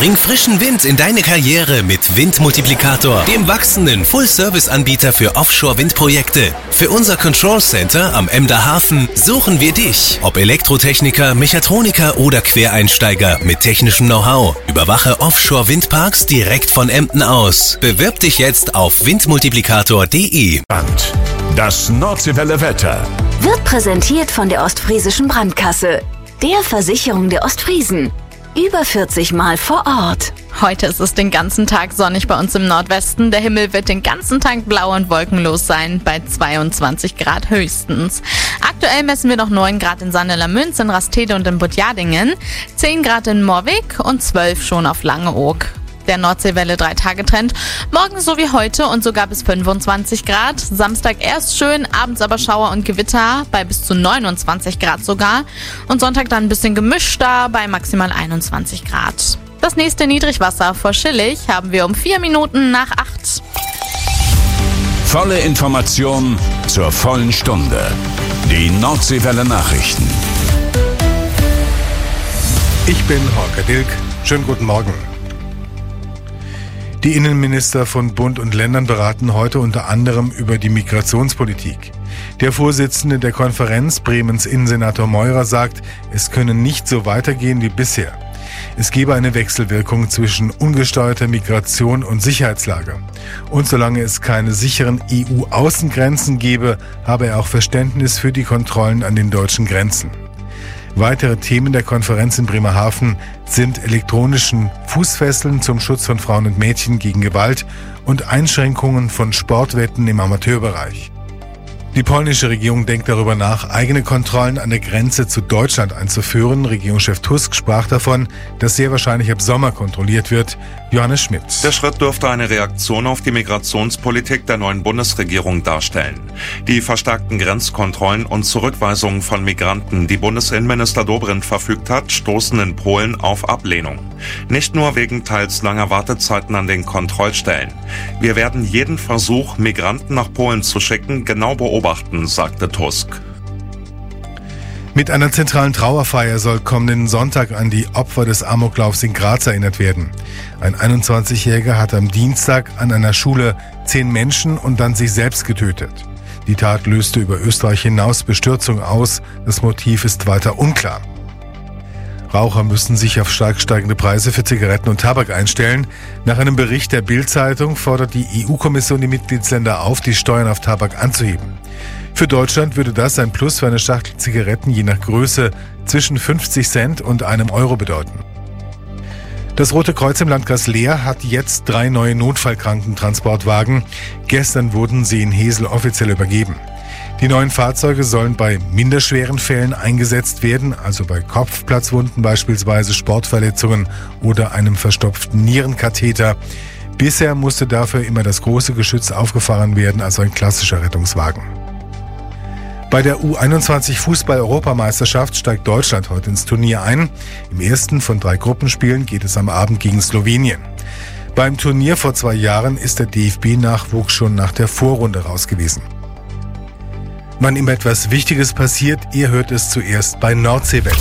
Bring frischen Wind in deine Karriere mit Windmultiplikator, dem wachsenden Full-Service-Anbieter für Offshore-Windprojekte. Für unser Control Center am Emder Hafen suchen wir dich. Ob Elektrotechniker, Mechatroniker oder Quereinsteiger mit technischem Know-how. Überwache Offshore-Windparks direkt von Emden aus. Bewirb dich jetzt auf windmultiplikator.de. Das Nordseewelle Wetter wird präsentiert von der Ostfriesischen Brandkasse, der Versicherung der Ostfriesen. Über 40 Mal vor Ort. Heute ist es den ganzen Tag sonnig bei uns im Nordwesten. Der Himmel wird den ganzen Tag blau und wolkenlos sein, bei 22 Grad höchstens. Aktuell messen wir noch 9 Grad in Sandeler-Münz, in Rastede und in Budjadingen, 10 Grad in Moorwijk und 12 schon auf Langeoog. Der Nordseewelle 3-Tage-Trend. Morgen so wie heute und sogar bis 25 Grad. Samstag erst schön, abends aber Schauer und Gewitter bei bis zu 29 Grad sogar. Und Sonntag dann ein bisschen gemischter bei maximal 21 Grad. Das nächste Niedrigwasser vor Schillig haben wir um 4 Minuten nach 8. Volle Information zur vollen Stunde. Die Nordseewelle Nachrichten. Ich bin Holger Dilk. Schönen guten Morgen. Die Innenminister von Bund und Ländern beraten heute unter anderem über die Migrationspolitik. Der Vorsitzende der Konferenz, Bremens Innensenator Meurer, sagt, es könne nicht so weitergehen wie bisher. Es gebe eine Wechselwirkung zwischen ungesteuerter Migration und Sicherheitslage. Und solange es keine sicheren EU-Außengrenzen gebe, habe er auch Verständnis für die Kontrollen an den deutschen Grenzen. Weitere Themen der Konferenz in Bremerhaven sind elektronischen Fußfesseln zum Schutz von Frauen und Mädchen gegen Gewalt und Einschränkungen von Sportwetten im Amateurbereich. Die polnische Regierung denkt darüber nach, eigene Kontrollen an der Grenze zu Deutschland einzuführen. Regierungschef Tusk sprach davon, dass sehr wahrscheinlich ab Sommer kontrolliert wird. Johannes Schmidt. Der Schritt dürfte eine Reaktion auf die Migrationspolitik der neuen Bundesregierung darstellen. Die verstärkten Grenzkontrollen und Zurückweisungen von Migranten, die Bundesinnenminister Dobrindt verfügt hat, stoßen in Polen auf Ablehnung. Nicht nur wegen teils langer Wartezeiten an den Kontrollstellen. Wir werden jeden Versuch, Migranten nach Polen zu schicken, genau beobachten, sagte Tusk. Mit einer zentralen Trauerfeier soll kommenden Sonntag an die Opfer des Amoklaufs in Graz erinnert werden. Ein 21-Jähriger hat am Dienstag an einer Schule 10 Menschen und dann sich selbst getötet. Die Tat löste über Österreich hinaus Bestürzung aus. Das Motiv ist weiter unklar. Raucher müssen sich auf stark steigende Preise für Zigaretten und Tabak einstellen. Nach einem Bericht der Bild-Zeitung fordert die EU-Kommission die Mitgliedsländer auf, die Steuern auf Tabak anzuheben. Für Deutschland würde das ein Plus für eine Schachtel Zigaretten je nach Größe zwischen 50 Cent und einem Euro bedeuten. Das Rote Kreuz im Landkreis Leer hat jetzt 3 neue Notfallkrankentransportwagen. Gestern wurden sie in Hesel offiziell übergeben. Die neuen Fahrzeuge sollen bei minderschweren Fällen eingesetzt werden, also bei Kopfplatzwunden beispielsweise, Sportverletzungen oder einem verstopften Nierenkatheter. Bisher musste dafür immer das große Geschütz aufgefahren werden, also ein klassischer Rettungswagen. Bei der U21 Fußball-Europameisterschaft steigt Deutschland heute ins Turnier ein. Im ersten von 3 Gruppenspielen geht es am Abend gegen Slowenien. Beim Turnier vor 2 Jahren ist der DFB-Nachwuchs schon nach der Vorrunde raus gewesen. Wann immer etwas Wichtiges passiert, ihr hört es zuerst bei Nordseewelle.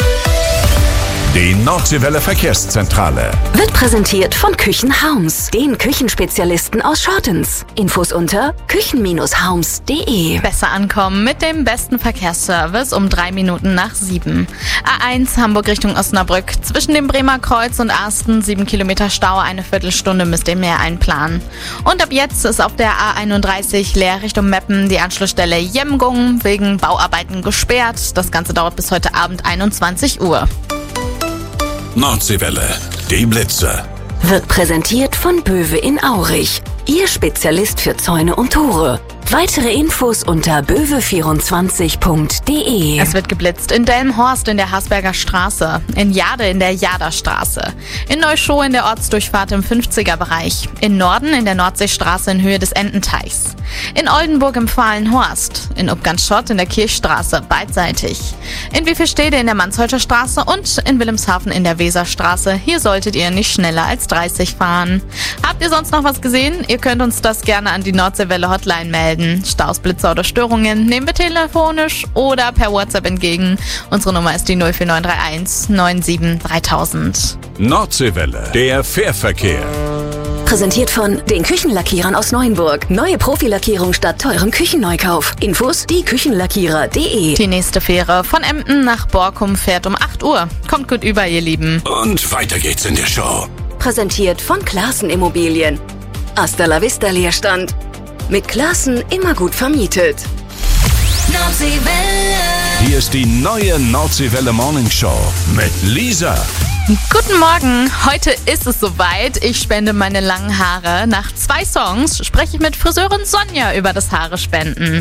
Die Nordseewelle Verkehrszentrale Wird präsentiert von Küchenhaums, den Küchenspezialisten aus Schortens. Infos unter küchen-haums.de. Besser ankommen mit dem besten Verkehrsservice um 3 Minuten nach 7. A1 Hamburg Richtung Osnabrück. Zwischen dem Bremer Kreuz und Arsten 7 Kilometer Stau, eine Viertelstunde müsst ihr mehr einplanen. Und ab jetzt ist auf der A31 Leer Richtung Meppen die Anschlussstelle Jemgung wegen Bauarbeiten gesperrt. Das Ganze dauert bis heute Abend 21 Uhr. Nordseewelle, die Blitze. Wird präsentiert von Böwe in Aurich, Ihr Spezialist für Zäune und Tore. Weitere Infos unter böwe24.de. Es wird geblitzt in Delmenhorst in der Hasberger Straße, in Jade in der Jaderstraße, in Neuschow in der Ortsdurchfahrt im 50er-Bereich, in Norden in der Nordseestraße in Höhe des Ententeichs, in Oldenburg im Fahlenhorst, in Upganschott in der Kirchstraße beidseitig, in Wiefelstede in der Mansholzer Straße und in Wilhelmshaven in der Weserstraße. Hier solltet ihr nicht schneller als 30 fahren. Habt ihr sonst noch was gesehen? Ihr könnt uns das gerne an die Nordseewelle Hotline melden. melden. Staus, Blitzer oder Störungen nehmen wir telefonisch oder per WhatsApp entgegen. Unsere Nummer ist die 04931 97 3000. Nordseewelle, der Fährverkehr. Präsentiert von den Küchenlackierern aus Neuenburg. Neue Profilackierung statt teurem Küchenneukauf. Infos dieküchenlackierer.de. Die nächste Fähre von Emden nach Borkum fährt um 8 Uhr. Kommt gut über, ihr Lieben. Und weiter geht's in der Show. Präsentiert von Classen Immobilien. Hasta la Vista Leerstand. Mit Classen immer gut vermietet. Nordseewelle. Hier ist die neue Nordseewelle Morning Show mit Lisa. Guten Morgen, heute ist es soweit. Ich spende meine langen Haare. Nach 2 Songs spreche ich mit Friseurin Sonja über das Haare spenden.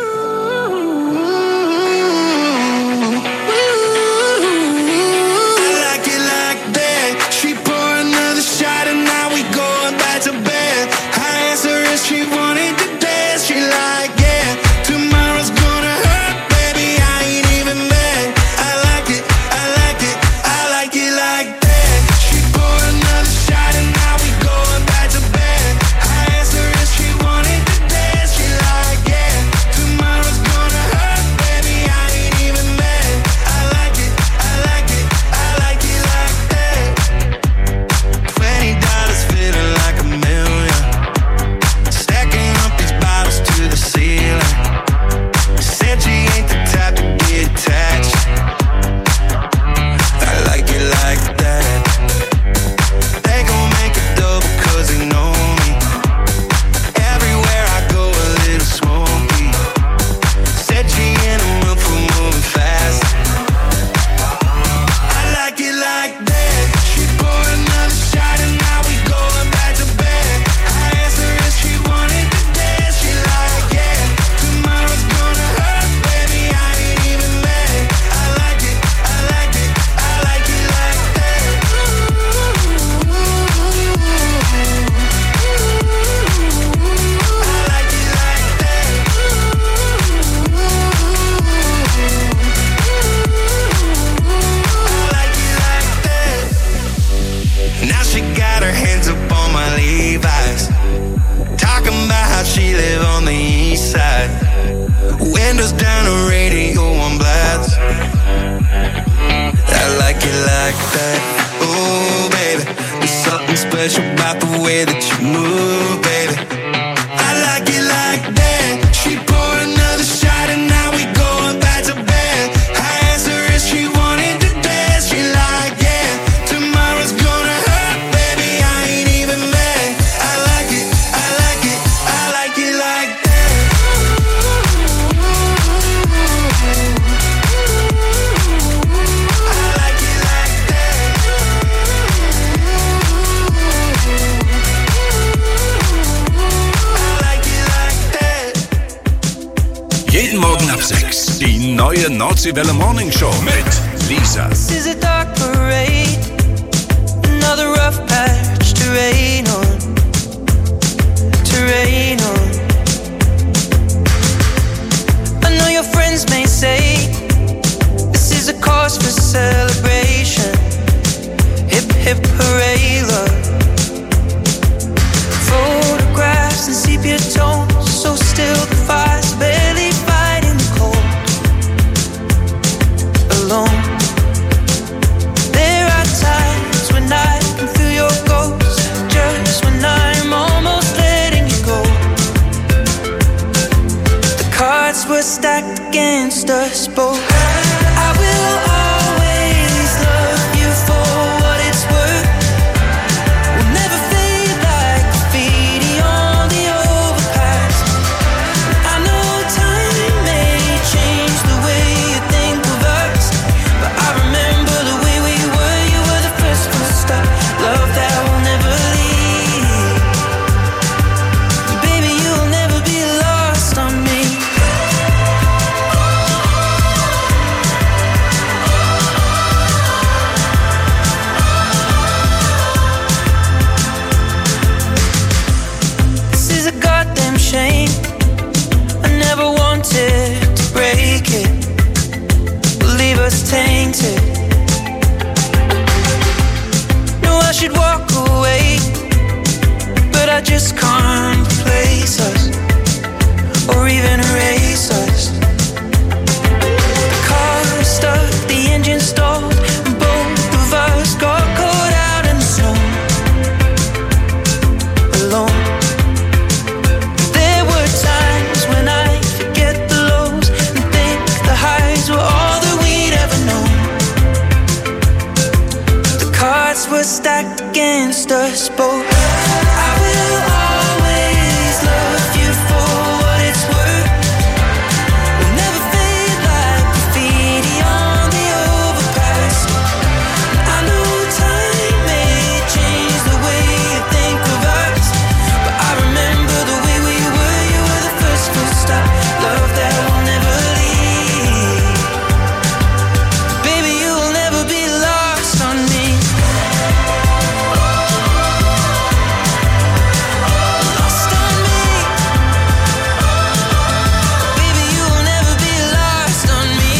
Jeden Morgen ab 6. Die neue Nordseewelle Morning Show mit Lisa. This is a dark parade, another rough patch to rain on, to rain on. I know your friends may say this is a cause for celebration. Hip hip hooray, love. Photographs and sepia tones, so still the fire's barely fighting the cold. Alone, there are times when I can feel your ghost, just when I'm almost letting you go. The cards were stacked against us both. I will always love you for what it's worth. We'll never fade like graffiti on the overpass. I know time may change the way you think of us, but I remember the way we were. You were the first one to stop. Love that will never leave. Baby, you'll never be lost on me. This is a goddamn shame. I never wanted to break it, leave us tainted. No, I should walk away, but I just can't replace us. or even erase us. The car stuck, the engine stalled, and both of us got caught out in the snow, alone. There were times when I'd forget the lows and think the highs were all that we'd ever known. The cards were stacked against us both. I will always love you for what it's worth. We'll never fade like graffiti on the overpass. I know time may change the way you think of us, but I remember the way we were. You were the first full stop, love that will never leave. Baby, you will never be lost on me. Lost on me. Baby, you will never be lost on me.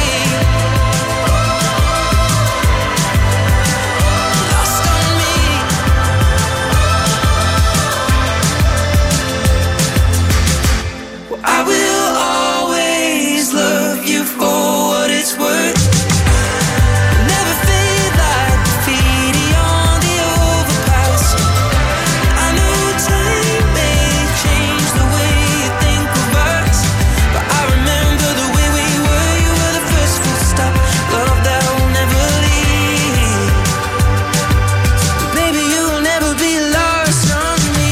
Lost on me. I will always love you for what it's worth. Never fade like graffiti on the overpass. I know time may change the way you think of us, but I remember the way we were. You were the first full stop, love that will never leave. Baby, you will never be lost on me.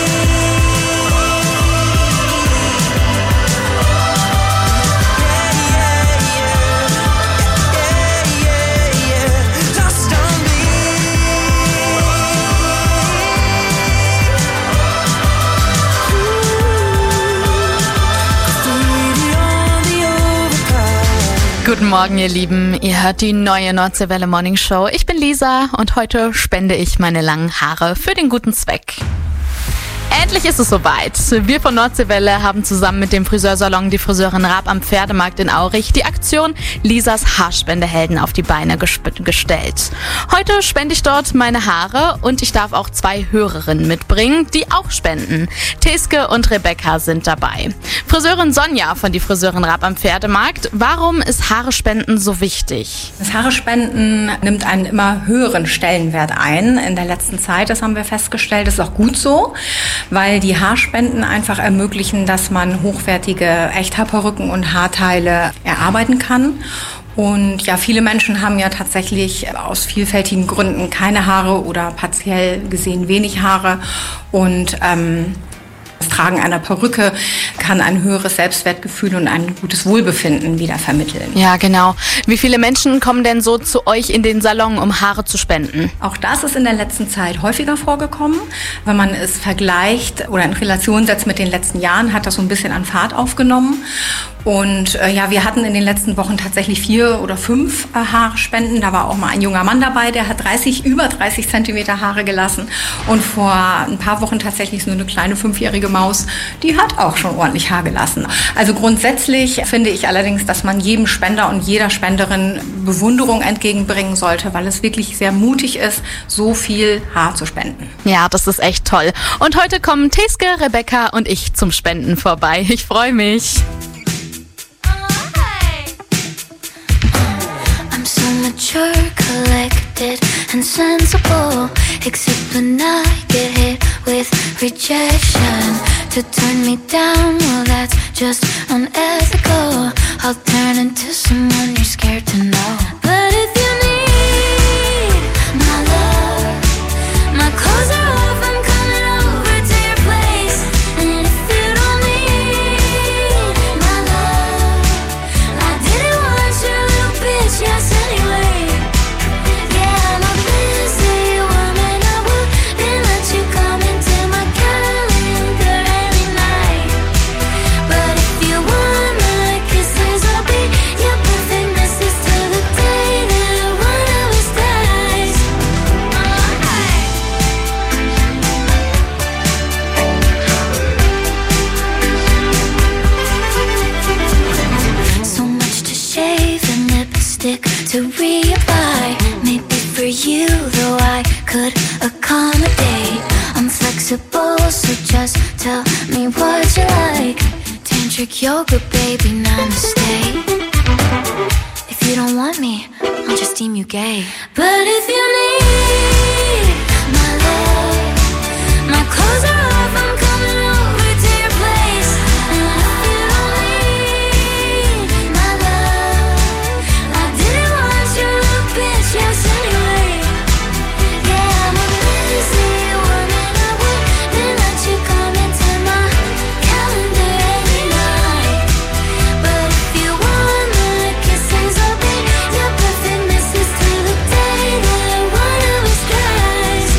Lost on me. Graffiti on the overpass. Guten Morgen, ihr Lieben. Ihr hört die neue Nordseewelle Morning Show. Ich bin Lisa und heute spende ich meine langen Haare für den guten Zweck. Endlich ist es soweit. Wir von Nordseewelle haben zusammen mit dem Friseursalon Die Friseurin Raab am Pferdmarkt in Aurich die Aktion Lisas Haarspendehelden auf die Beine gestellt. Heute spende ich dort meine Haare und ich darf auch 2 Hörerinnen mitbringen, die auch spenden. Teske und Rebecca sind dabei. Friseurin Sonja von Die Friseurin Raab am Pferdemarkt. Warum ist Haarespenden so wichtig? Das Haarespenden nimmt einen immer höheren Stellenwert ein in der letzten Zeit. Das haben wir festgestellt. Das ist auch gut so, weil die Haarspenden einfach ermöglichen, dass man hochwertige Echthaarperücken und Haarteile erarbeiten kann. Und ja, viele Menschen haben ja tatsächlich aus vielfältigen Gründen keine Haare oder partiell gesehen wenig Haare. Und das Tragen einer Perücke kann ein höheres Selbstwertgefühl und ein gutes Wohlbefinden wieder vermitteln. Ja, genau. Wie viele Menschen kommen denn so zu euch in den Salon, um Haare zu spenden? Auch das ist in der letzten Zeit häufiger vorgekommen. Wenn man es vergleicht oder in Relation setzt mit den letzten Jahren, hat das so ein bisschen an Fahrt aufgenommen. Und ja, wir hatten in den letzten Wochen tatsächlich 4 oder 5 Haarspenden. Da war auch mal ein junger Mann dabei, der hat über 30 Zentimeter Haare gelassen. Und vor ein paar Wochen tatsächlich nur eine kleine 5-jährige Maus, die hat auch schon ordentlich Haar gelassen. Also grundsätzlich finde ich allerdings, dass man jedem Spender und jeder Spenderin Bewunderung entgegenbringen sollte, weil es wirklich sehr mutig ist, so viel Haar zu spenden. Ja, das ist echt toll. Und heute kommen Teske, Rebecca und ich zum Spenden vorbei. Ich freue mich. Mature, collected, and sensible. Except when I get hit with rejection. To turn me down, well that's just unethical. I'll turn into someone you're scared to know. But if you need my love, my clothes are off, I'm coming over to your place. And if you don't need my love, I didn't want your little bitch, yes. But if you want my kisses, I'll be your perfect missus till the day yoga, baby, namaste. If you don't want me, I'll just deem you gay. But if you need my love, my clothes are off, I'm coming over to your place. And if you don't need my love, I didn't want you to bitch, yes, anyway. Yeah, I'm a busy woman, I wouldn't let you come into my calendar any night. But if you want my kisses, I'll be your perfect missus till the day that one of us dies.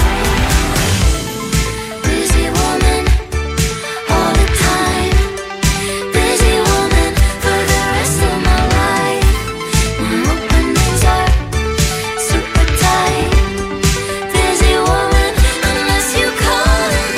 Busy woman, all the time. Busy woman for the rest of my life. My openings are super tight. Busy woman, unless you call it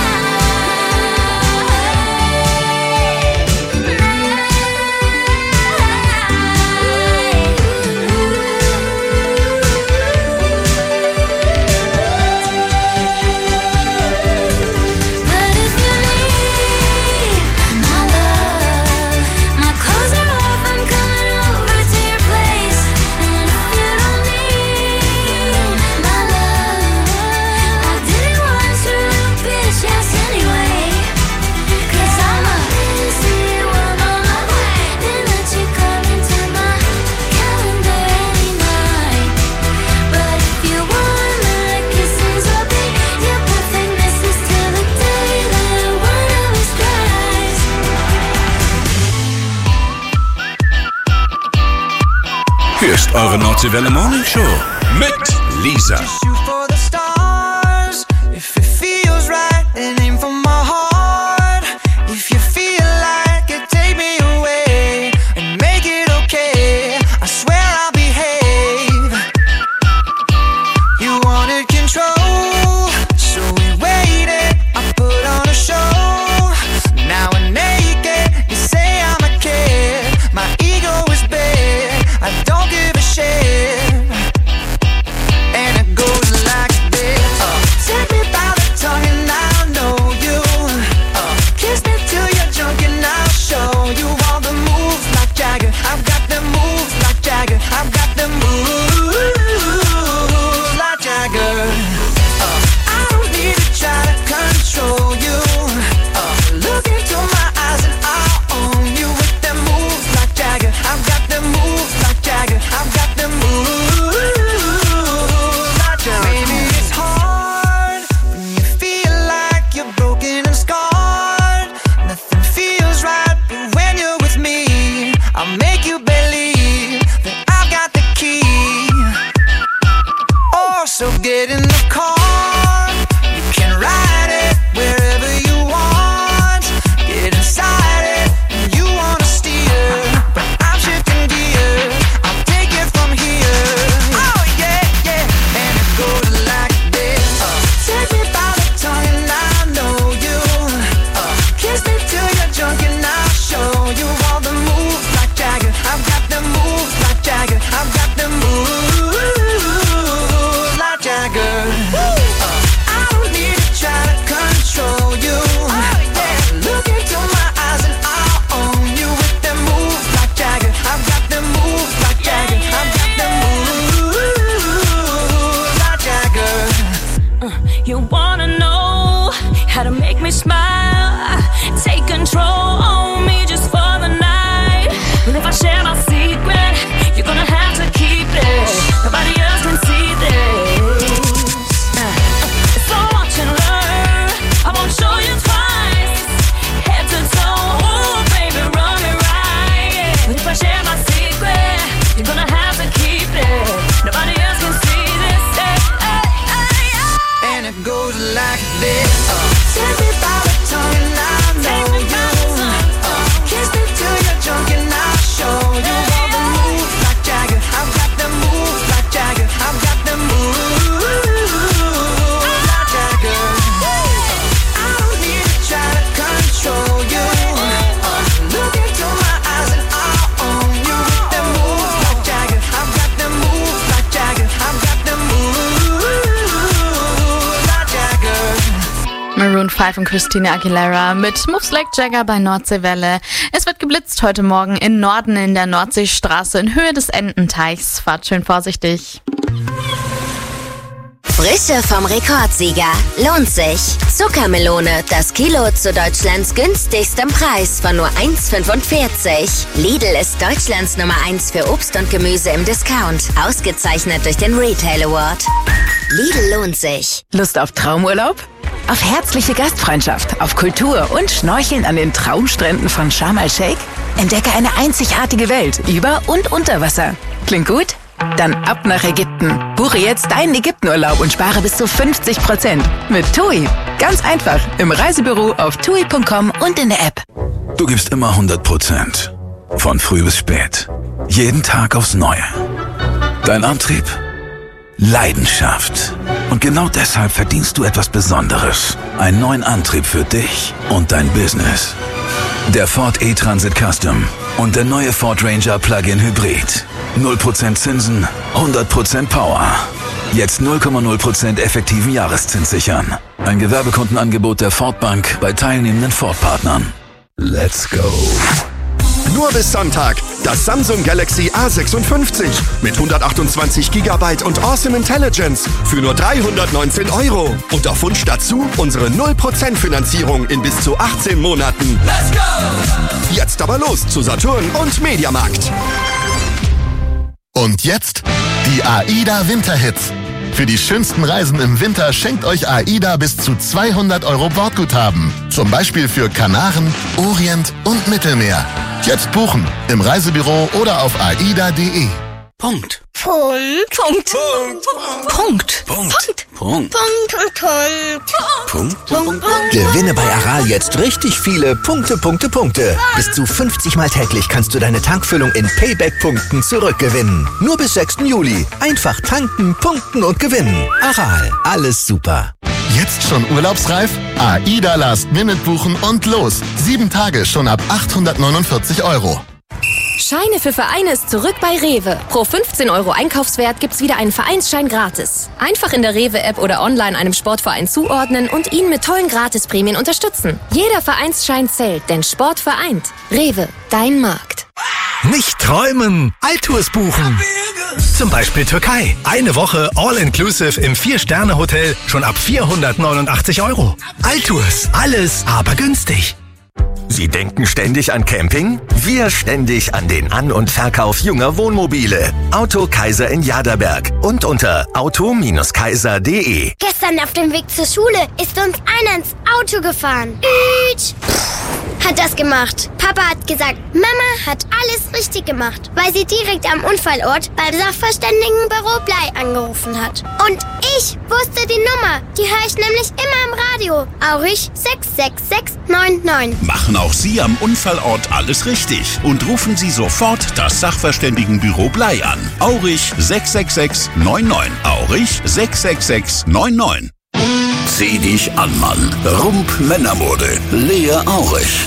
But if you need my love, my clothes are off, I'm coming over to your place. And if you don't need my love, I didn't want you to bitch, yes, anyway. 'Cause I'm a busy woman, I wouldn't let you come into my calendar any night. But if you want my kisses, I'll be your perfect missus till the day that one of us dies. Hier ist eure Nordseewelle Morning Show mit Lisa. Shoot for the stars. If it feels right, then aim for my heart. If you feel like it, take me away and make it okay. I swear I'll behave. You wanted control, so we waited. I put on a show. Now we're naked. You say I'm a kid. My ego is big. I don't give a shit. And it goes like this. Take me by the tongue and I'll know you. Kiss me till you're drunk and I'll show you all the moves like Jagger. I've got the moves like Jagger. I've got the moves like Jagger. I don't need to try to control you. Look into my eyes and I'll own you with them moves like Jagger. I've got the moves like Jagger. I've got the moves like Jagger. Maybe it's hard when you feel like you're broken and scarred. Nothing feels right, but when you're with me, I'll make you believe that I've got the key. Oh, so get in the car. You can ride it wherever you want. Get inside it and you wanna steer, but I'm shifting gears. I'll take it from here. Oh yeah, yeah. And it goes like this. Take me by the tongue and I know you. Kiss me till you're drunk and I'll show you all the moves like Jagger. I've got the moves like Jagger. I've got the moves like Jagger. I don't need to try to control you. Look into my eyes and I'll own you with them moves like Jagger. I've got the moves like Jagger. I've got the moves like Jagger. You wanna know how to make me smile? Take control on me just for the night. Well, if I share my secret, you're gonna have to keep it. Nobody else can see this. So watch and learn. I won't show you twice. Head to toe, oh baby, run it right. But if I share my secret, you're gonna have to keep it. Nobody else can see this. And it goes like this. Take me by the tongue and I know you. Kiss me till you're drunk and I'll show you all the moves like Jagger. I've got the moves like Jagger. I've got the moves like Jagger. I don't need to try to control you. Look into my eyes and I'll own you with the moves like Jagger. I've got the moves like Jagger. I've got the moves like Jagger. Maroon 5 und Christina Aguilera mit Moves Like Jagger bei Nordseewelle. Es wird geblitzt heute Morgen im Norden in der Nordseestraße in Höhe des Ententeichs. Fahrt schön vorsichtig. Frische vom Rekordsieger. Lohnt sich. Zuckermelone, das Kilo zu Deutschlands günstigstem Preis von nur 1,45. Lidl ist Deutschlands Nummer 1 für Obst und Gemüse im Discount. Ausgezeichnet durch den Retail Award. Lidl lohnt sich. Lust auf Traumurlaub? Auf herzliche Gastfreundschaft, auf Kultur und Schnorcheln an den Traumstränden von Sharm el-Sheikh? Entdecke eine einzigartige Welt über und unter Wasser. Klingt gut? Dann ab nach Ägypten. Buche jetzt deinen Ägyptenurlaub und spare bis zu 50% mit TUI. Ganz einfach im Reisebüro auf tui.com und in der App. Du gibst immer 100%. Von früh bis spät. Jeden Tag aufs Neue. Dein Antrieb? Leidenschaft. Und genau deshalb verdienst du etwas Besonderes. Einen neuen Antrieb für dich und dein Business. Der Ford E-Transit Custom und der neue Ford Ranger Plug-in Hybrid. 0% Zinsen, 100% Power. Jetzt 0,0% effektiven Jahreszins sichern. Ein Gewerbekundenangebot der Ford Bank bei teilnehmenden Ford-Partnern. Let's go. Nur bis Sonntag das Samsung Galaxy A56 mit 128 GB und Awesome Intelligence für nur 319 €. Und auf Wunsch dazu unsere 0% Finanzierung in bis zu 18 Monaten. Let's go! Jetzt aber los zu Saturn und Mediamarkt. Und jetzt die AIDA Winterhits. Für die schönsten Reisen im Winter schenkt euch AIDA bis zu 200 € Bordguthaben. Zum Beispiel für Kanaren, Orient und Mittelmeer. Jetzt buchen im Reisebüro oder auf aida.de. Punkt. Gewinne bei Aral jetzt richtig viele Punkte. Bis zu 50 Mal täglich kannst du deine Tankfüllung in Payback-Punkten zurückgewinnen. Nur bis 6. Juli. Einfach tanken, punkten und gewinnen. Aral, alles super. Jetzt schon urlaubsreif? AIDA Last Minute buchen und los. 7 Tage schon ab 849 €. Scheine für Vereine ist zurück bei Rewe. Pro 15 € Einkaufswert gibt's wieder einen Vereinsschein gratis. Einfach in der Rewe-App oder online einem Sportverein zuordnen und ihn mit tollen Gratisprämien unterstützen. Jeder Vereinsschein zählt, denn Sport vereint. Rewe, dein Markt. Nicht träumen, Altours buchen. Zum Beispiel Türkei. Eine Woche All-Inclusive im 4-Sterne-Hotel schon ab 489 €. Altours, alles aber günstig. Sie denken ständig an Camping? Wir ständig an den An- und Verkauf junger Wohnmobile. Auto Kaiser in Jaderberg und unter auto-kaiser.de. Gestern auf dem Weg zur Schule ist uns einer ins Auto gefahren. Hat das gemacht. Papa hat gesagt, Mama hat alles richtig gemacht, weil sie direkt am Unfallort beim Sachverständigenbüro Blei angerufen hat. Und ich wusste die Nummer. Die höre ich nämlich immer im Radio. Aurich 66699. Machen auch Sie am Unfallort alles richtig und rufen Sie sofort das Sachverständigenbüro Blei an. Aurich 66699. Aurich 66699. Zieh dich an, Mann. Rump Männermode. Lea Aurich.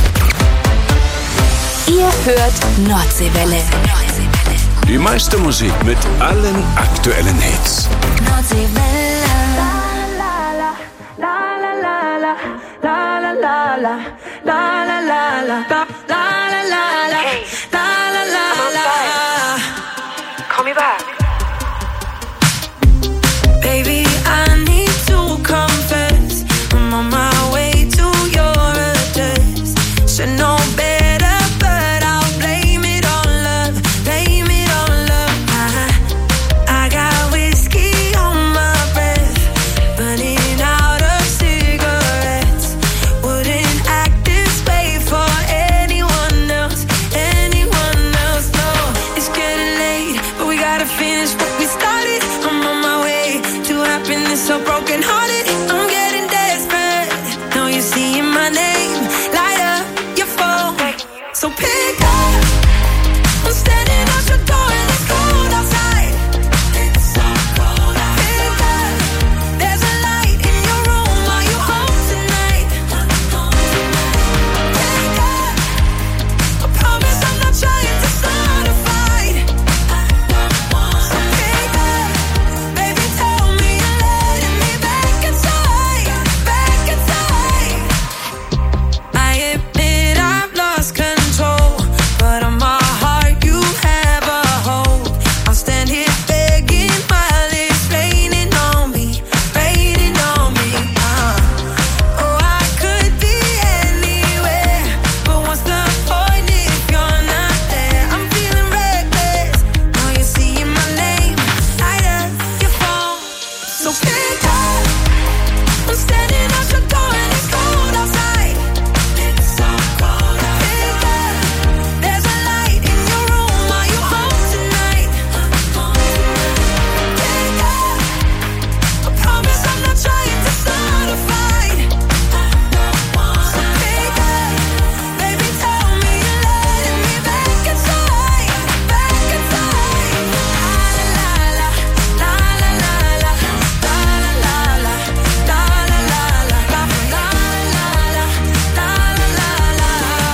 Ihr hört Nordseewelle. Die meiste Musik mit allen aktuellen Hits. Nordseewelle. Call me back. Baby, I need to confess. I'm on my way to your address. Should know better, but I'll blame it on love. Blame it on love. I got whiskey on my breath, burning out of cigarettes. Wouldn't act this way for anyone else. Anyone else, no. It's getting late, but we gotta finish what we started. I'm on my way to happiness, so broken hearted. I'm getting desperate. Now you're seeing my name, light up your phone. So pick up. I'm standing at your door and it's cold outside. It's so cold outside. Pick up. There's a light in your room. Are you home tonight? Pick up. I promise I'm not trying to start a fight. So pick up. Baby, tell me you're letting me back inside. Back inside. So pick up. I'm standing at your door and it's cold outside. It's so cold outside. Pick up. There's a light in your room. Are you home tonight? Pick up. I promise I'm not trying to start a fight. So pick up. Baby, tell me you're letting me back inside. Back inside. La la la la la la la la la la la la la la la la la la la.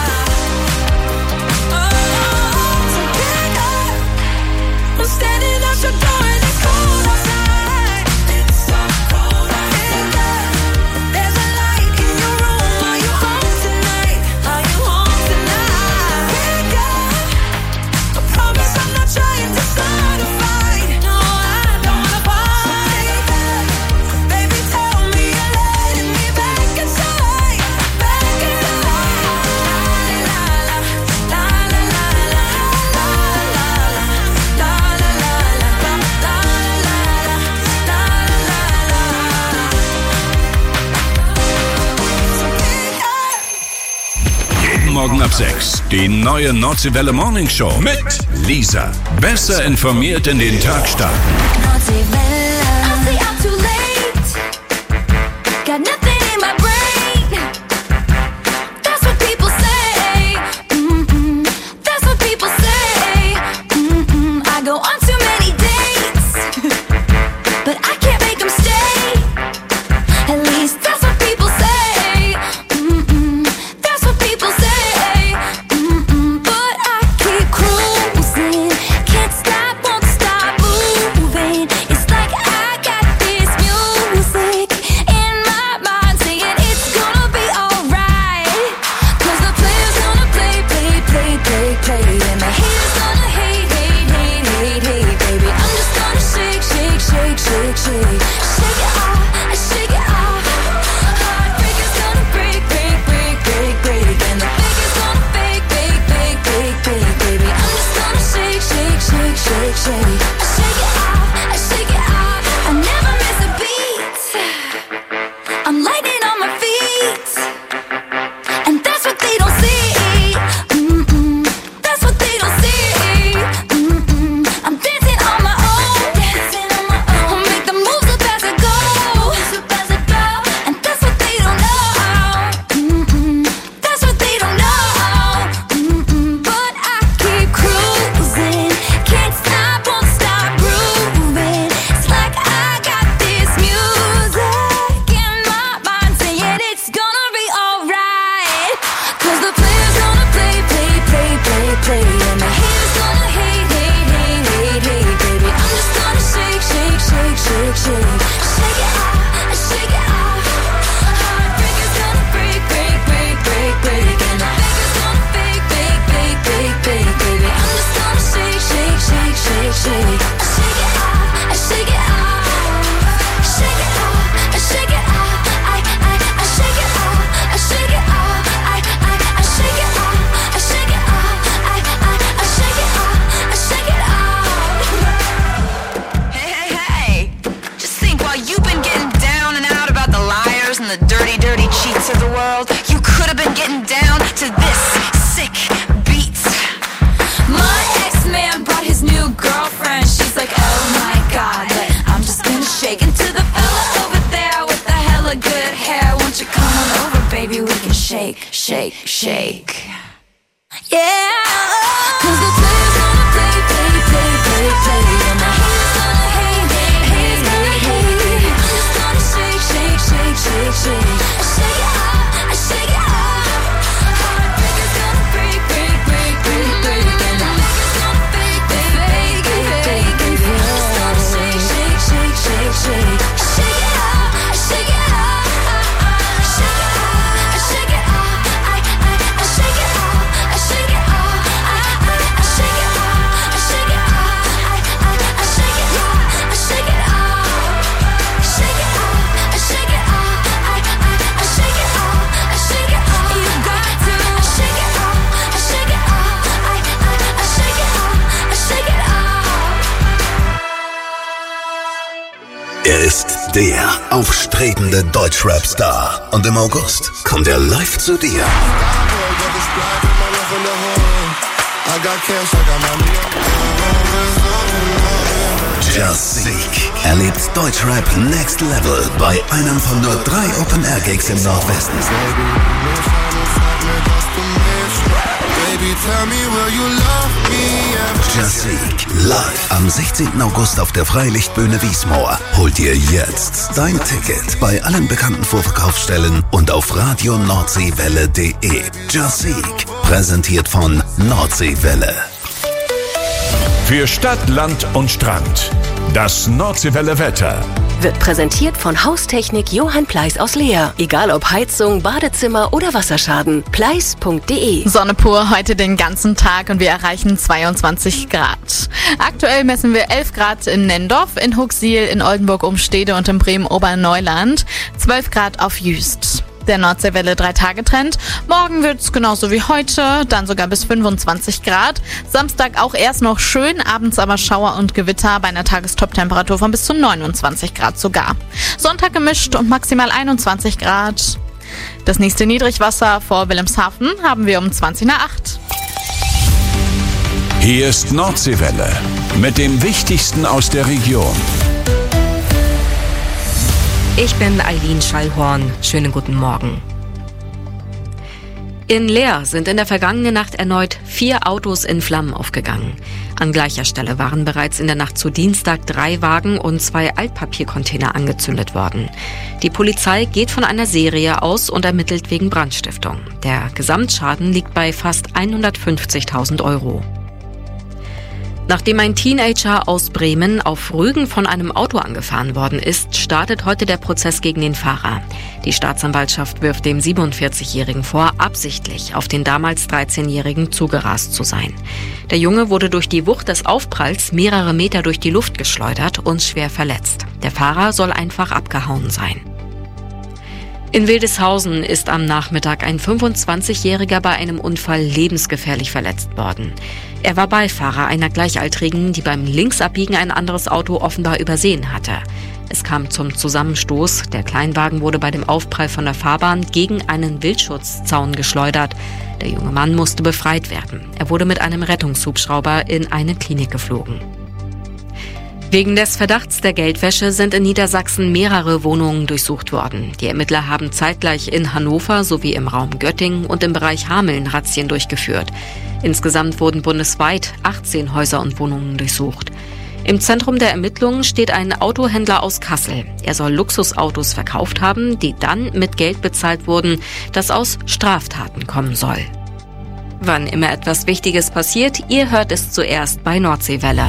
Oh, so pick up. I'm standing at your door and it's cold outside. It's so cold outside. Pick up. There's a light in your room. Are you home tonight? Are you home tonight? Pick up. I promise I'm not trying to start a fight. No, I don't wanna fight. Pick up. Baby, tell me you're letting me back inside. Back inside. La la la la la la la la la la la la Jeden Morgen ab 6 die neue Nordseewelle Morning Show mit Lisa. Besser informiert in den Tag starten. I say I'm too late. Got nothing in my brain. That's what people say. That's what people say. I go on too many dates, but I can't make them stay. At least that's what people say. That's what people say. But I keep cruising. Can't stop, won't stop moving. It's like I got this music in my mind saying it's gonna be alright. 'Cause the player's gonna play, play, play, play, play. And the haters gonna hate, hate, hate, hate, hate. Baby, I'm just gonna shake, shake, shake, shake, shake. Shake it off, I shake it off. Heartbreaker's gonna break, break, break, break, break. And the faker's gonna fake, fake, fake, fake, fake. Baby, I'm just gonna shake, shake, shake, shake, shake. I shake it off, I shake it off. I never miss a beat. I'm lightning on my feet. And that's what they don't see. That's what they don't see. I'm dancing on my own. Dancing on my own. I'll make the moves up as I go. And that's what they don't know. That's what they don't know. But I keep cruising. Can't stop, won't stop grooving. It's like I got this music in my mind saying it's gonna be alright. 'Cause the player's gonna play, play, play, play, play. And the haters gonna hate, hate, hate, hate, hate. Baby, I'm just gonna shake, shake, shake, shake, shake. Shake it off, I shake it off. Heartbreaker's gonna break, break, break, break, break. And the faker's gonna fake, fake, fake, fake, fake. Baby, I'm just gonna shake, shake, shake, shake, shake. I shake it off, I shake it off. Shake it off, I shake it off. I shake it off, I shake it off. I shake it off, I shake it off. I shake it off, I shake it off. Hey, hey, hey. Just think, while you've been getting down and out about the liars and the dirty, dirty cheats of the world, you could have been getting down to this sick beat. My ex-man brought his new girlfriend. She's like, oh my god, but I'm just gonna shake into the fella over there with the hella good hair. Won't you come on over, baby? We can shake, shake, shake. Yeah. 'Cause the player's gonna play, play, play, play, play. And the haters gonna hate, hate, hate, hate, hate. I'm just gonna shake, shake, shake, shake, shake. I shake it off, I shake it off. Heartbreaker's gonna break, break, break, break, break. And the faker's gonna fake, fake, fake, fake, fake. Baby, I'm just gonna shake, shake, shake, shake, shake. I shake it off, I shake it off. Shake it off, I shake it off. I shake it off, I shake it off. I shake it off, I shake it off. ist der aufstrebende Deutschrap-Star. Und im August kommt er live zu dir. Just Seek erlebt Deutschrap Next Level bei einem von nur 3 Open-Air-Gigs im Nordwesten. Just Seek live am 16. August auf der Freilichtbühne Wiesmoor. Hol dir jetzt dein Ticket bei allen bekannten Vorverkaufsstellen und auf radioNordseewelle.de. Just Seek, präsentiert von Nordseewelle. Für Stadt, Land und Strand. Das Nordseewelle Wetter. Wird präsentiert von Haustechnik Johann Pleiss aus Leer. Egal ob Heizung, Badezimmer oder Wasserschaden. Pleiss.de. Sonne pur heute den ganzen Tag und wir erreichen 22 Grad. Aktuell messen wir 11 Grad in Nendorf, in Huxil, in Oldenburg-Umstede und in Bremen-Oberneuland. 12 Grad auf Jüst. Der Nordseewelle 3-Tage-Trend. Morgen wird's genauso wie heute, dann sogar bis 25 Grad. Samstag auch erst noch schön, abends aber Schauer und Gewitter bei einer Tagestop-Temperatur von bis zu 29 Grad sogar. Sonntag gemischt und maximal 21 Grad. Das nächste Niedrigwasser vor Wilhelmshaven haben wir um 20 nach 8. Hier ist Nordseewelle mit dem Wichtigsten aus der Region. Ich bin Eileen Schallhorn. Schönen guten Morgen. In Leer sind in der vergangenen Nacht erneut 4 Autos in Flammen aufgegangen. An gleicher Stelle waren bereits in der Nacht zu Dienstag 3 Wagen und 2 Altpapiercontainer angezündet worden. Die Polizei geht von einer Serie aus und ermittelt wegen Brandstiftung. Der Gesamtschaden liegt bei fast 150.000 €. Nachdem ein Teenager aus Bremen auf Rügen von einem Auto angefahren worden ist, startet heute der Prozess gegen den Fahrer. Die Staatsanwaltschaft wirft dem 47-Jährigen vor, absichtlich auf den damals 13-Jährigen zugerast zu sein. Der Junge wurde durch die Wucht des Aufpralls mehrere Meter durch die Luft geschleudert und schwer verletzt. Der Fahrer soll einfach abgehauen sein. In Wildeshausen ist am Nachmittag ein 25-Jähriger bei einem Unfall lebensgefährlich verletzt worden. Er war Beifahrer einer Gleichaltrigen, die beim Linksabbiegen ein anderes Auto offenbar übersehen hatte. Es kam zum Zusammenstoß. Der Kleinwagen wurde bei dem Aufprall von der Fahrbahn gegen einen Wildschutzzaun geschleudert. Der junge Mann musste befreit werden. Er wurde mit einem Rettungshubschrauber in eine Klinik geflogen. Wegen des Verdachts der Geldwäsche sind in Niedersachsen mehrere Wohnungen durchsucht worden. Die Ermittler haben zeitgleich in Hannover sowie im Raum Göttingen und im Bereich Hameln Razzien durchgeführt. Insgesamt wurden bundesweit 18 Häuser und Wohnungen durchsucht. Im Zentrum der Ermittlungen steht ein Autohändler aus Kassel. Er soll Luxusautos verkauft haben, die dann mit Geld bezahlt wurden, das aus Straftaten kommen soll. Wann immer etwas Wichtiges passiert, ihr hört es zuerst bei Nordseewelle.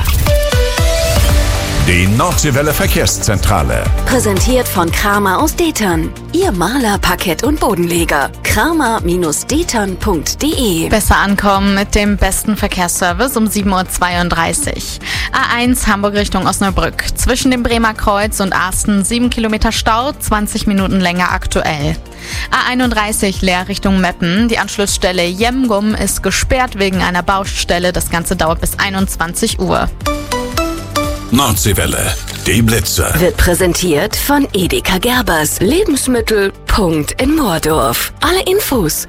Die Nordseewelle Verkehrszentrale. Präsentiert von Kramer aus Detern. Ihr Maler, Parkett und Bodenleger. Kramer-Detern.de. Besser ankommen mit dem besten Verkehrsservice um 7.32 Uhr. A1 Hamburg Richtung Osnabrück. Zwischen dem Bremer Kreuz und Arsten 7 Kilometer Stau, 20 Minuten länger aktuell. A31 Leer Richtung Meppen. Die Anschlussstelle Jemgum ist gesperrt wegen einer Baustelle. Das Ganze dauert bis 21 Uhr. Nordseewelle, die Blitze. Wird präsentiert von Edeka Gerbers. Lebensmittel. in Moordorf. Alle Infos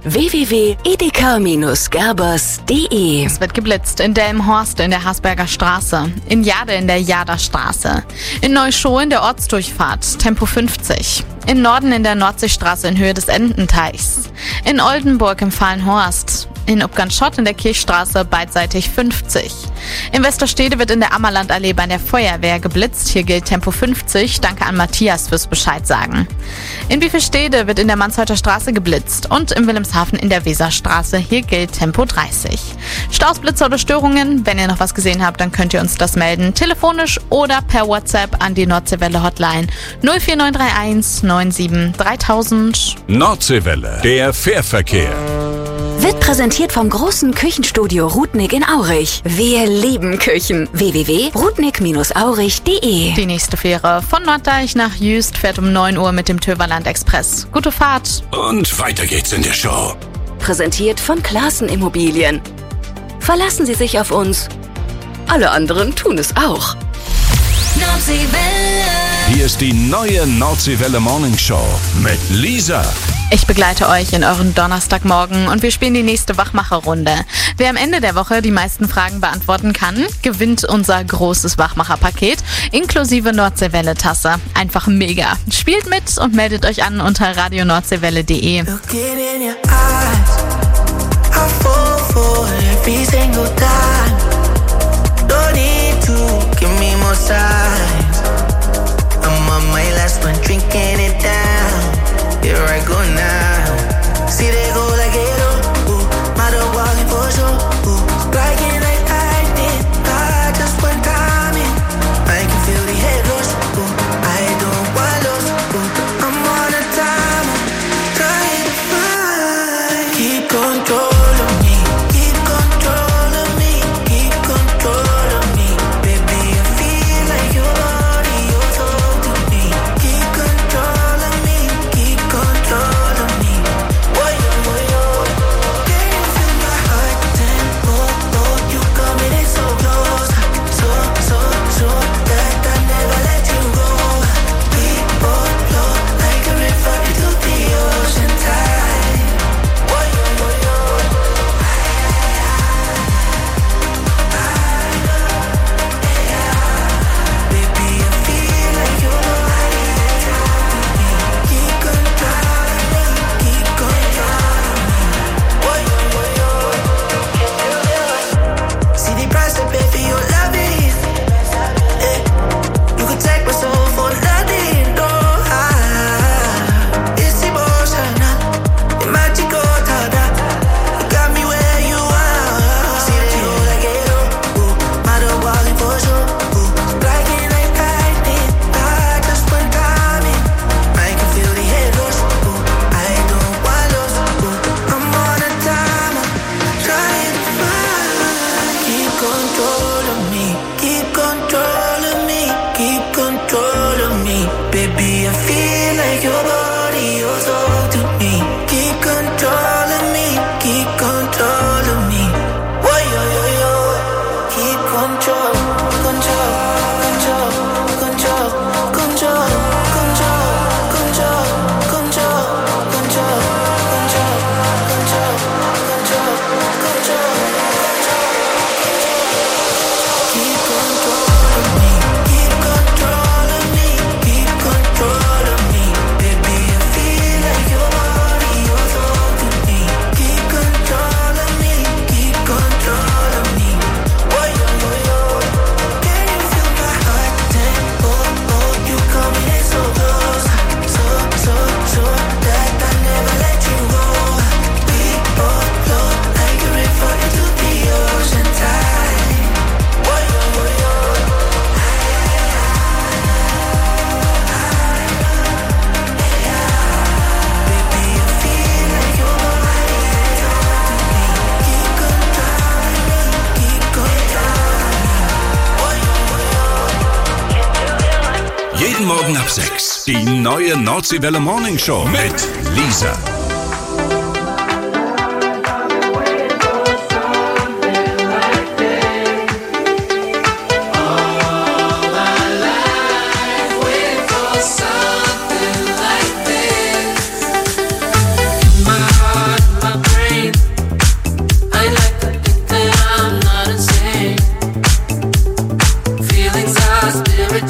www.edeka-gerbers.de. Es wird geblitzt in Delmenhorst in der Hasberger Straße, in Jade in der Jaderstraße, in Neuschow in der Ortsdurchfahrt, Tempo 50, in Norden in der Nordseestraße in Höhe des Ententeichs, in Oldenburg im Fahlenhorst, in Upganschott in der Kirchstraße beidseitig 50. In Westerstede wird in der Ammerlandallee bei der Feuerwehr geblitzt. Hier gilt Tempo 50. Danke an Matthias fürs Bescheid sagen. In Wiefelstede wird in der Manshäuter Straße geblitzt und in Wilhelmshaven in der Weserstraße. Hier gilt Tempo 30. Staus, Blitzer oder Störungen? Wenn ihr noch was gesehen habt, dann könnt ihr uns das melden. Telefonisch oder per WhatsApp an die Nordseewelle Hotline 04931 97 3000. Nordseewelle, der Fährverkehr. Wird präsentiert vom großen Küchenstudio Rudnick in Aurich. Wir lieben Küchen. www.rudnick-aurich.de. Die nächste Fähre von Norddeich nach Jüst fährt um 9 Uhr mit dem Töverland Express. Gute Fahrt. Und weiter geht's in der Show. Präsentiert von Klaassen Immobilien. Verlassen Sie sich auf uns. Alle anderen tun es auch. Nordseewelle. Hier ist die neue Nordseewelle Morning Show mit Lisa. Ich begleite euch in euren Donnerstagmorgen und wir spielen die nächste Wachmacherrunde. Wer am Ende der Woche die meisten Fragen beantworten kann, gewinnt unser großes Wachmacherpaket inklusive Nordseewelle-Tasse. Einfach mega. Spielt mit und meldet euch an unter radionordseewelle.de. I'm on my last one, drinking it down. Here I go now. See they go like it, ooh. Mother walking for sure, ooh. Striking like lightning, just one time in. I can feel the head rush, ooh. I don't want lost, ooh. I'm on a timer, trying to find. Keep control of me, keep control of me, keep control of me. Baby, I feel like you're Jeden Morgen ab 6. Die neue Nordseewelle Morning Show mit Lisa.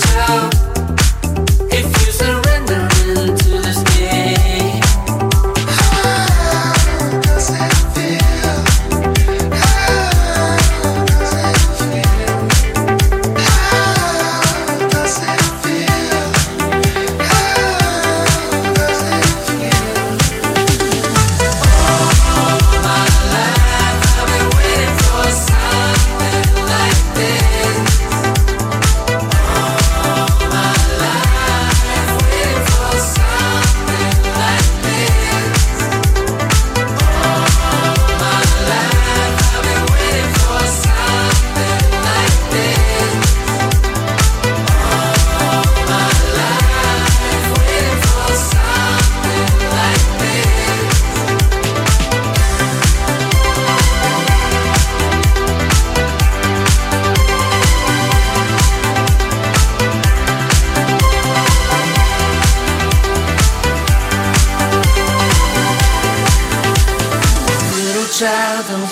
If you surrender into this game,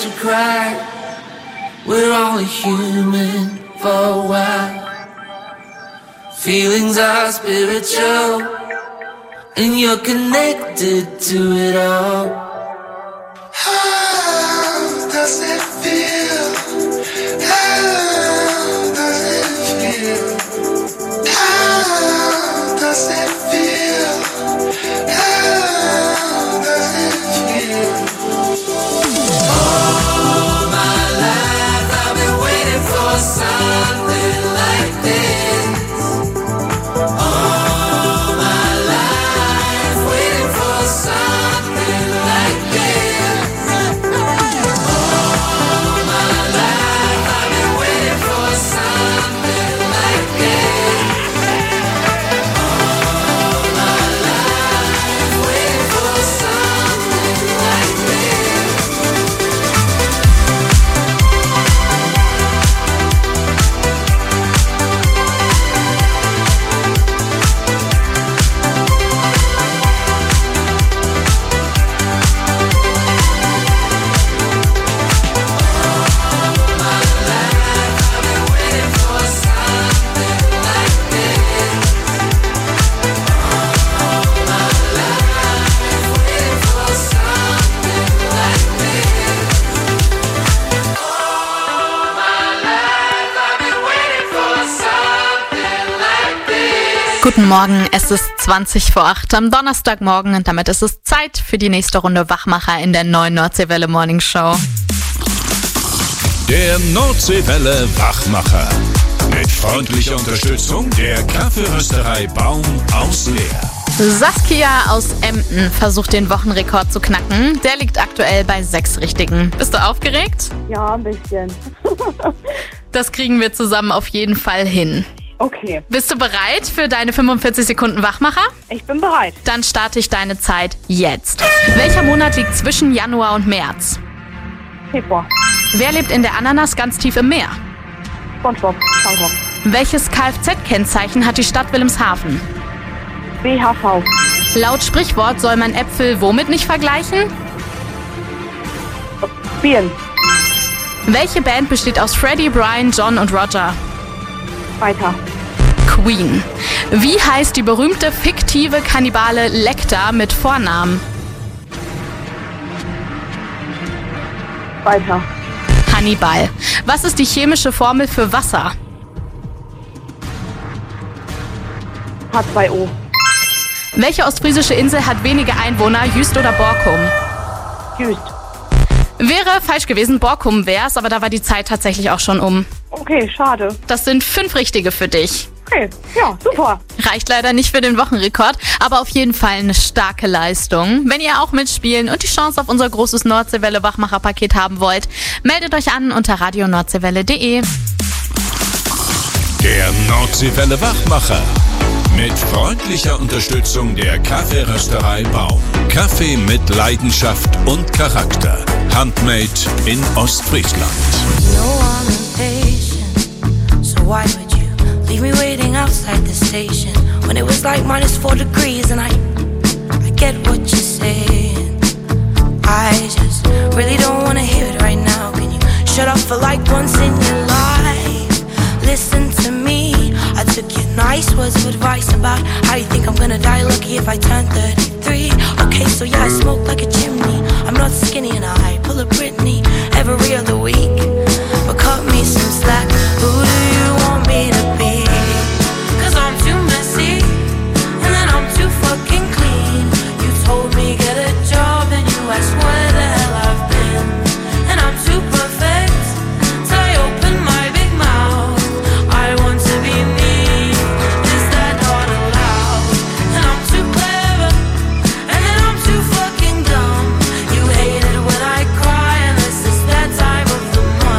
you cry. We're only human for a while. Feelings are spiritual, and you're connected to it all. How does it feel? How does it feel? How does it feel? How does it feel? All my life I've been waiting for something like this. All my life waiting for something like this. All my life I've been waiting for something like this. All my life waiting for something like this. Guten Morgen, es ist 20:08 am Donnerstagmorgen und damit ist es Zeit für die nächste Runde Wachmacher in der neuen Nordseewelle Morning Show. Der Nordseewelle Wachmacher. Mit freundlicher Unterstützung der Kaffeerösterei Baum aus Leer. Saskia aus Emden versucht den Wochenrekord zu knacken. Der liegt aktuell bei 6 Richtigen. Bist du aufgeregt? Ja, ein bisschen. Das kriegen wir zusammen auf jeden Fall hin. Okay. Bist du bereit für deine 45 Sekunden Wachmacher? Ich bin bereit. Dann starte ich deine Zeit jetzt. Welcher Monat liegt zwischen Januar und März? Februar. Wer lebt in der Ananas ganz tief im Meer? SpongeBob. Schwammkopf. Welches Kfz-Kennzeichen hat die Stadt Wilhelmshaven? BHV. Laut Sprichwort soll man Äpfel womit nicht vergleichen? Birnen. Welche Band besteht aus Freddie, Brian, John und Roger? Weiter. Queen. Wie heißt die berühmte fiktive Kannibale Lecter mit Vornamen? Weiter. Hannibal. Was ist die chemische Formel für Wasser? H2O. Welche ostfriesische Insel hat weniger Einwohner, Jüst oder Borkum? Jüst. Wäre falsch gewesen, Borkum wär's, aber da war die Zeit tatsächlich auch schon um. Okay, schade. Das sind 5 Richtige für dich. Okay, ja, super. Reicht leider nicht für den Wochenrekord, aber auf jeden Fall eine starke Leistung. Wenn ihr auch mitspielen und die Chance auf unser großes Nordseewelle Wachmacher-Paket haben wollt, meldet euch an unter radionordseewelle.de. Der Nordseewelle Wachmacher. Mit freundlicher Unterstützung der Kaffeerösterei Baum. Kaffee mit Leidenschaft und Charakter. Handmade in Ostfriesland. No, I'm impatient, so why would you leave me waiting outside the station when it was like -4 degrees and I get what you're saying. I just really don't wanna hear it right now. Can you shut up for like once in your life? Listen to me, I took your nice words of advice about how you think I'm gonna die lucky if I turn 33. Okay, so yeah, I smoke like a chimney. I'm not skinny and I pull a Britney every other week. But cut me some slack, who do you want me to be? 'Cause I'm too messy, and then I'm too fucking clean. You told me get a job and you asked where the hell I've been. And I'm too perfect, till I open my big mouth. I want to be me, is that not allowed? And I'm too clever, and then I'm too fucking dumb. You hate it when I cry, and this is that time of the month.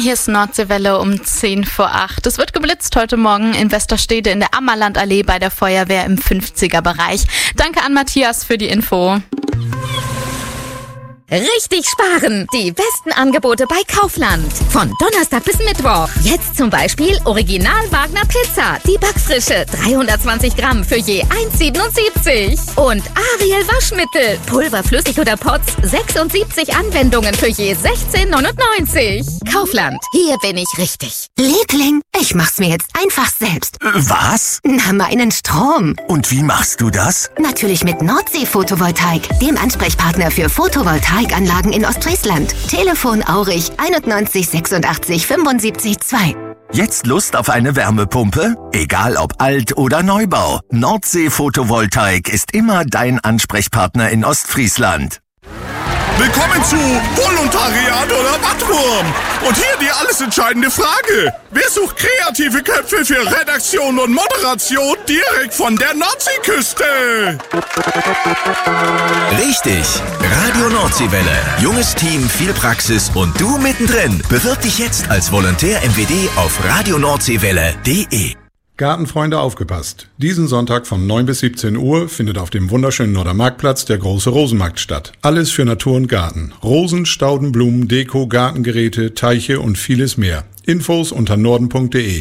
Hier ist Nordseewelle um 7:50. Es wird geblitzt heute Morgen in Westerstede in der Ammerlandallee bei der Feuerwehr im 50er-Bereich. Danke an Matthias für die Info. Richtig sparen! Die besten Angebote bei Kaufland. Von Donnerstag bis Mittwoch. Jetzt zum Beispiel Original Wagner Pizza. Die Backfrische. 320 Gramm für je 1,77. Und Ariel Waschmittel. Pulver, flüssig oder Pots. 76 Anwendungen für je 16,99. Kaufland. Hier bin ich richtig. Liebling, ich mach's mir jetzt einfach selbst. Was? Na, meinen Strom. Und wie machst du das? Natürlich mit Nordsee Photovoltaik, dem Ansprechpartner für Photovoltaikanlagen in Ostfriesland. Telefon Aurich 91 86 75 2. Jetzt Lust auf eine Wärmepumpe? Egal ob Alt- oder Neubau. Nordsee Photovoltaik ist immer dein Ansprechpartner in Ostfriesland. Willkommen zu Volontariat oder Wattwurm. Und hier die alles entscheidende Frage. Wer sucht kreative Köpfe für Redaktion und Moderation direkt von der Nordseeküste? Richtig. Radio Nordseewelle. Junges Team, viel Praxis und du mittendrin. Bewirb dich jetzt als Volontär MWD auf radionordseewelle.de. Gartenfreunde, aufgepasst! Diesen Sonntag von 9 bis 17 Uhr findet auf dem wunderschönen Norddermarktplatz der große Rosenmarkt statt. Alles für Natur und Garten. Rosen, Stauden, Blumen, Deko, Gartengeräte, Teiche und vieles mehr. Infos unter norden.de.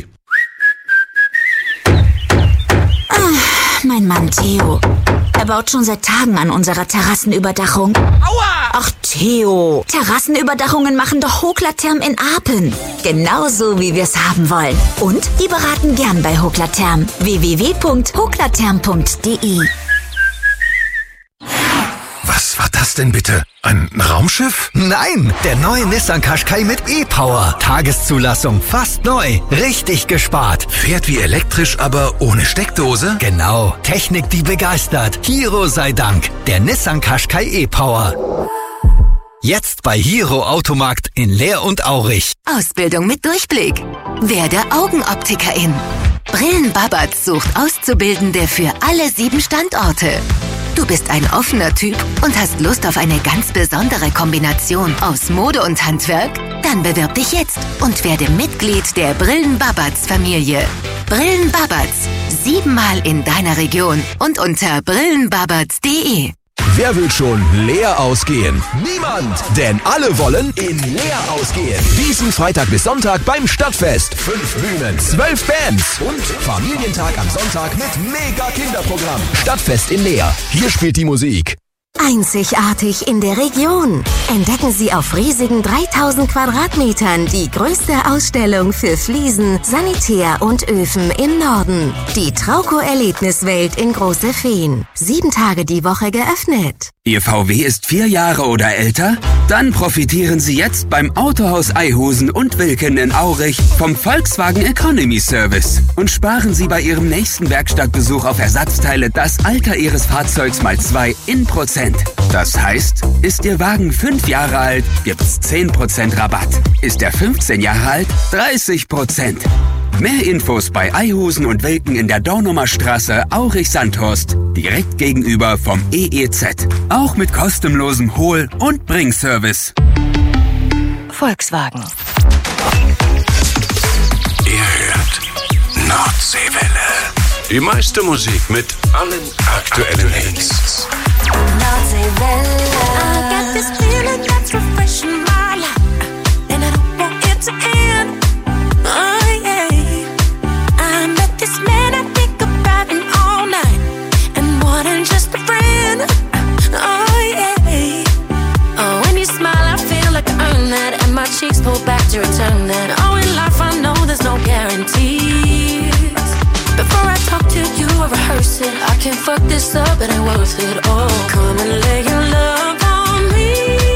Mein Mann Theo. Er baut schon seit Tagen an unserer Terrassenüberdachung. Aua! Ach Theo, Terrassenüberdachungen machen doch Hoklatherm in Apen. Genauso wie wir es haben wollen. Und die beraten gern bei Hoklatherm. www.hoklatherm.de. Was war das denn bitte? Ein Raumschiff? Nein, der neue Nissan Qashqai mit E-Power. Tageszulassung, fast neu. Richtig gespart. Fährt wie elektrisch, aber ohne Steckdose? Genau, Technik, die begeistert. Hero sei Dank. Der Nissan Qashqai E-Power. Jetzt bei Hero Automarkt in Leer und Aurich. Ausbildung mit Durchblick. Werde Augenoptikerin. Brillenbabatz sucht Auszubildende für alle 7 Standorte. Du bist ein offener Typ und hast Lust auf eine ganz besondere Kombination aus Mode und Handwerk? Dann bewirb dich jetzt und werde Mitglied der Brillenbabatz-Familie. Brillenbabatz. 7-mal in deiner Region und unter brillenbabatz.de. Wer will schon leer ausgehen? Niemand! Denn alle wollen in leer ausgehen. Diesen Freitag bis Sonntag beim Stadtfest. 5 Bühnen, 12 Bands und Familientag am Sonntag mit mega Kinderprogramm. Stadtfest in Leer. Hier spielt die Musik. Einzigartig in der Region. Entdecken Sie auf riesigen 3000 Quadratmetern die größte Ausstellung für Fliesen, Sanitär und Öfen im Norden. Die Trauco-Erlebniswelt in Große Feen. 7 Tage die Woche geöffnet. Ihr VW ist 4 Jahre oder älter? Dann profitieren Sie jetzt beim Autohaus Eihusen und Wilken in Aurich vom Volkswagen Economy Service. Und sparen Sie bei Ihrem nächsten Werkstattbesuch auf Ersatzteile das Alter Ihres Fahrzeugs mal 2 in Prozent. Das heißt, ist Ihr Wagen 5 Jahre alt, gibt's 10% Rabatt. Ist er 15 Jahre alt, 30%. Mehr Infos bei Eihusen und Wilken in der Dornumer Straße, Aurich-Sandhorst, direkt gegenüber vom EEZ. Auch mit kostenlosem Hohl- und Bringservice. Volkswagen. Ihr hört Nordseewelle. Die meiste Musik mit allen aktuellen Hits. Nordseewelle. I got this feeling that's refreshing my life, and I don't want it to end. Oh yeah, I met this man I think about him all night, and more than just a friend. Oh yeah, oh when you smile I feel like I earned that, and my cheeks pull back to return that. Oh in life I know there's no guarantees. Before I talk to you I rehearse it. I can't fuck this up, it ain't worth it. Oh, come and lay your love on me.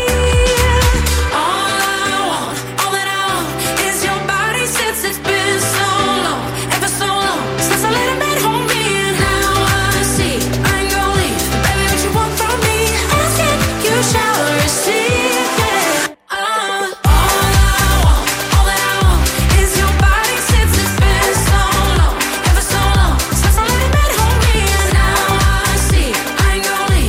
All that I want is your body since it's been so long, ever so long, since I let a man hold me. And now I see I ain't gon' leave. Baby, what you want from me? Ask it, you shall receive it. All that I want is your body since it's been so long, ever so long, since I let a man hold me. And now I see I ain't gon' leave.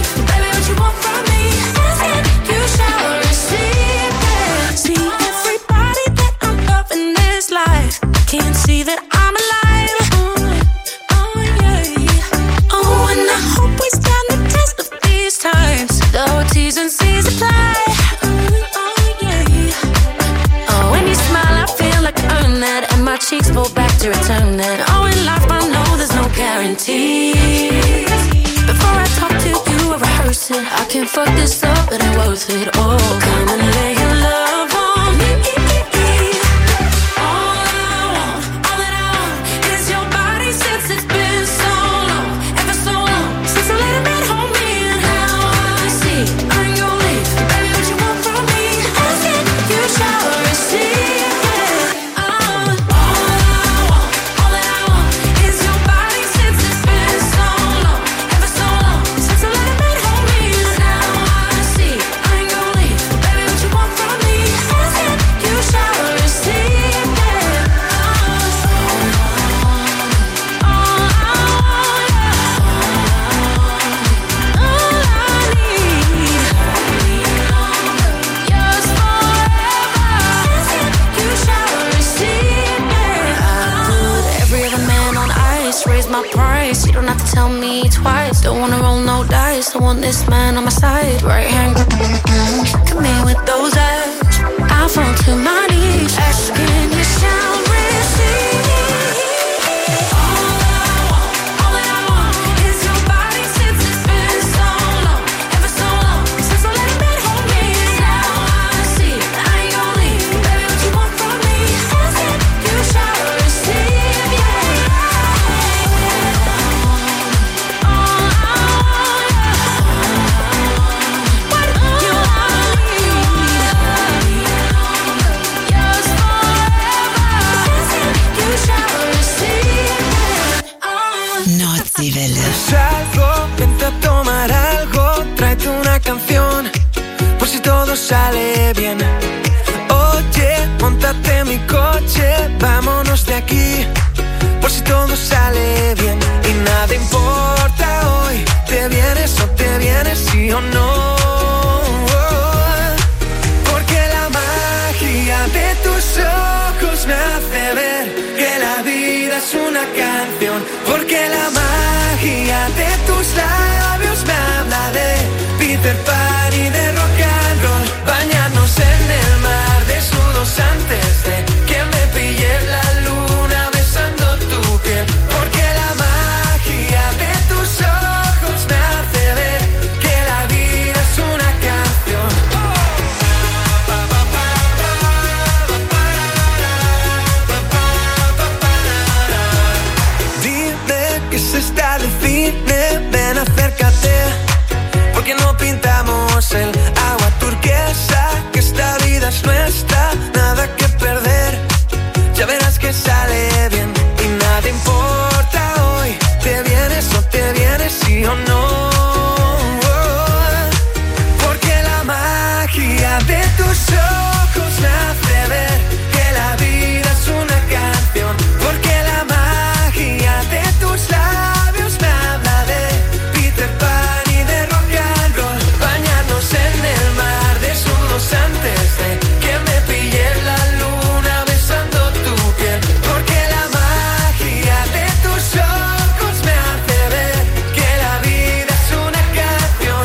worth it. I can't fuck this up, it ain't worth it. Oh, come and lay your love on me. All that I want is your body since it's been so long, ever so long, since I let a man hold me. And now I see I ain't gon' leave, baby, what you want from me? Ask it, you shall receive. My price, you don't have to tell me twice. Don't wanna roll no dice, I want this man on my side. Right hand, come in with those eyes. I fall to my knees, asking you shall receive. All that I want is your body since it's been so long, ever so long, since I let a man hold me. Now I see I ain't gon' leave, baby, what you want from me? Ask it, you shall receive, yeah. Salgo, vente a tomar algo, tráete una canción, por si todo sale bien. Oye, móntate en mi coche, vámonos de aquí, por si todo sale bien. Y nada importa hoy, te vienes o te vienes, sí o no. Porque la magia de tus ojos me hace ver que la vida es una canción. Porque la magia de tus labios me habla de Peter Pan y de rock and roll. Bañarnos en el mar desnudos antes de que me pille la luna besando tu piel. Porque la magia de tus ojos me hace ver que la vida es una canción. Dime que se está de cine, ven acércate, porque no pintamos el agua turquesa, que esta vida es nuestra, nada que perder, ya verás que sale bien. Y nada importa hoy, te vienes o te vienes, sí o no. Porque la magia de tus ojos me hace ver que la vida es una canción. Porque la magia de tus labios me habla de Peter Pan y de rock and roll. Bañarnos en el mar desnudos antes de que me pille la luna besando tu piel. Porque la magia de tus ojos me hace ver que la vida es una canción.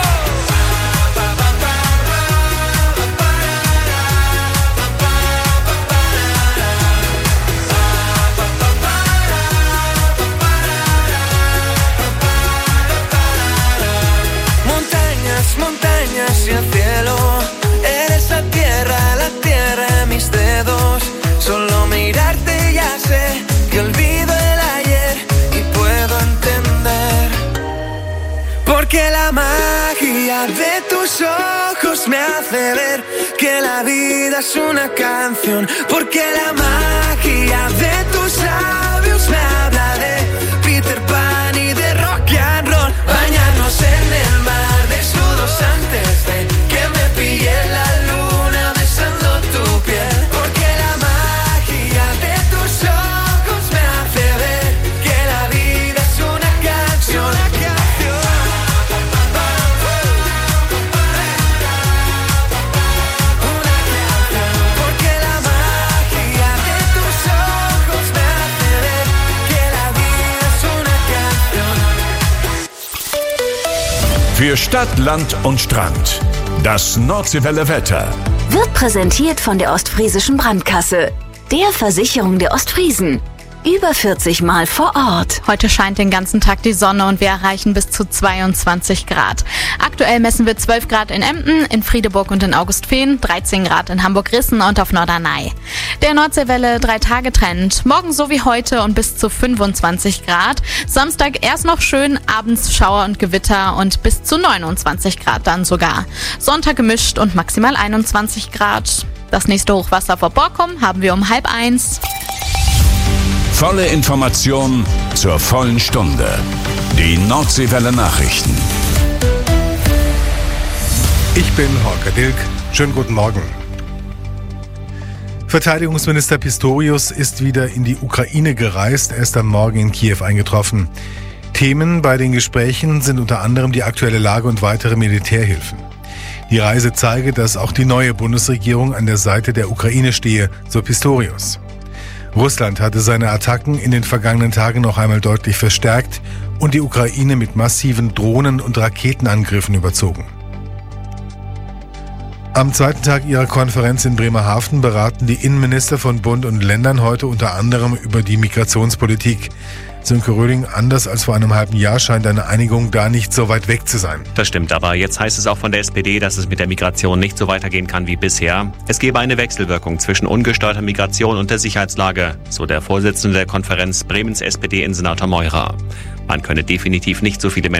Montañas, montañas y el cielo, eres la tierra en mis dedos. Solo mirarte ya sé que olvido el ayer y puedo entender. Porque la magia de tus ojos me hace ver que la vida es una canción. Porque la magia de tus labios me habla de Peter Pan y de rock and roll. Bañarnos en el mar desnudos antes de que me pille la luna besando tu piel. Porque la magia de tus ojos me hace ver que la vida es una canción. Porque la magia de tus ojos me hace ver que la vida es una canción. Für Stadt, Land und Strand. Das Nordseewelle Wetter. Wird präsentiert von der Ostfriesischen Brandkasse, der Versicherung der Ostfriesen. über 40 Mal vor Ort. Heute scheint den ganzen Tag die Sonne und wir erreichen bis zu 22 Grad. Aktuell messen wir 12 Grad in Emden, in Friedeburg und in Augustfehn, 13 Grad in Hamburg-Rissen und auf Norderney. Der Nordseewelle 3-Tage-Trend. Morgen so wie heute und bis zu 25 Grad. Samstag erst noch schön, abends Schauer und Gewitter und bis zu 29 Grad dann sogar. Sonntag gemischt und maximal 21 Grad. Das nächste Hochwasser vor Borkum haben wir um 12:30. Volle Information zur vollen Stunde. Die Nordseewelle Nachrichten. Ich bin Holger Dilk. Schönen guten Morgen. Verteidigungsminister Pistorius ist wieder in die Ukraine gereist. Er ist am Morgen in Kiew eingetroffen. Themen bei den Gesprächen sind unter anderem die aktuelle Lage und weitere Militärhilfen. Die Reise zeige, dass auch die neue Bundesregierung an der Seite der Ukraine stehe, so Pistorius. Russland hatte seine Attacken in den vergangenen Tagen noch einmal deutlich verstärkt und die Ukraine mit massiven Drohnen- und Raketenangriffen überzogen. Am zweiten Tag ihrer Konferenz in Bremerhaven beraten die Innenminister von Bund und Ländern heute unter anderem über die Migrationspolitik. Sönke Röhling, anders als vor einem halben Jahr scheint eine Einigung da nicht so weit weg zu sein. Das stimmt, aber jetzt heißt es auch von der SPD, dass es mit der Migration nicht so weitergehen kann wie bisher. Es gebe eine Wechselwirkung zwischen ungesteuerter Migration und der Sicherheitslage, so der Vorsitzende der Konferenz Bremens SPD-Innensenator Meurer. Man könne definitiv nicht so viele Menschen